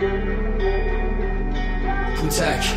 پوتک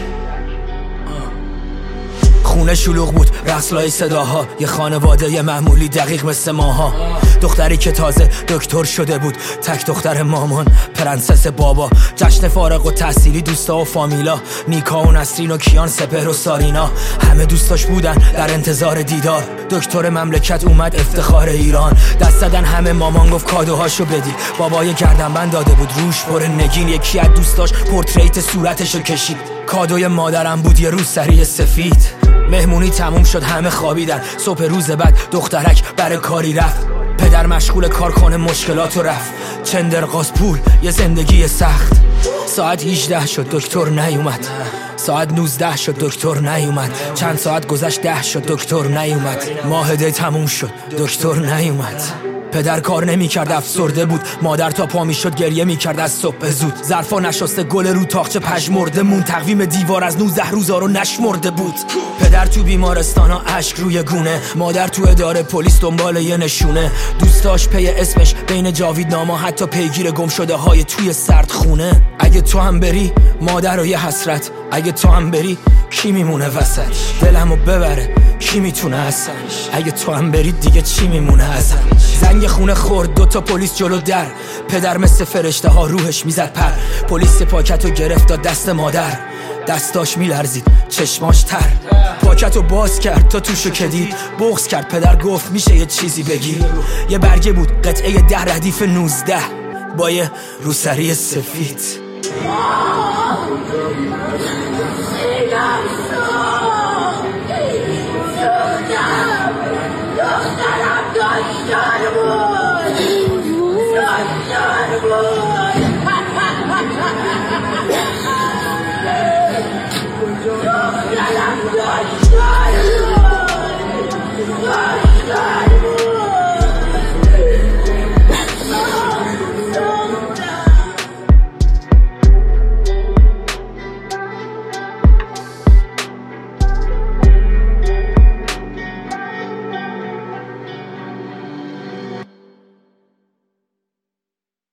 خونه شلوغ بود، رقص لای صداها، یه خانواده معمولی دقیق مثل ماها. دختری که تازه دکتر شده بود، تک دختر مامان، پرنسس بابا. جشن فارغ التحصیلی، دوستا و فامیلا، نیکا و نسرین و کیان، سپهر و سارینا، همه دوستاش بودن در انتظار دیدار. دکتر مملکت اومد، افتخار ایران. دست دادن همه، مامان گفت کادوهاشو بدید. بابای گردنبند داده بود، روش پر نگین. یکی از دوستاش پورتریت صورتشو کشید. کادوی مادرم بود، یه روسری سفید. مهمونی تموم شد، همه خوابیدن. صبح روز بعد دخترک برای کاری رفت. پدر مشغول کار کنه، مشکلاتو رفت. چندرغاز پول، یه زندگی سخت. ساعت 18 شد، دکتر نیومد. ساعت 19 شد، دکتر نیومد. چند ساعت گذشت، 10 شد، دکتر نیومد. ماهده تموم شد، دکتر نیومد. پدر کار نمی کرد، افسرده بود. مادر تا پا می شد گریه می کرد از صبح زود. ظرفا نشسته، گل رو تاقچه پژمرده مون. تقویم دیوار از 19 روزا رو نشمرده بود. پدر تو بیمارستانا، اشک روی گونه. مادر تو اداره پلیس، دنبال یه نشونه. دوستاش پی اسمش بین جاویدنامه، حتی پیگیر گم شده های توی سرد خونه. اگه تو هم بری، مادر و یه حسرت. اگه تو هم بری، کی میمونه وسط؟ دلمو ببره، کی میتونه اصلا؟ اگه تو هم برید دیگه چی میمونه ازم؟ زنگ خونه خورد، 2 تا پلیس جلو در. پدر مثل فرشته ها روحش میزد پر. پلیس پاکتو گرفت داد دست مادر. دستاش میلرزید، چشماش تر. پاکتو باز کرد تا توشو کدید. بغض کرد، پدر گفت میشه یه چیزی بگی. یه برگه بود، قطعه 10 ردیف 19 با یه روسری سفید. دخترم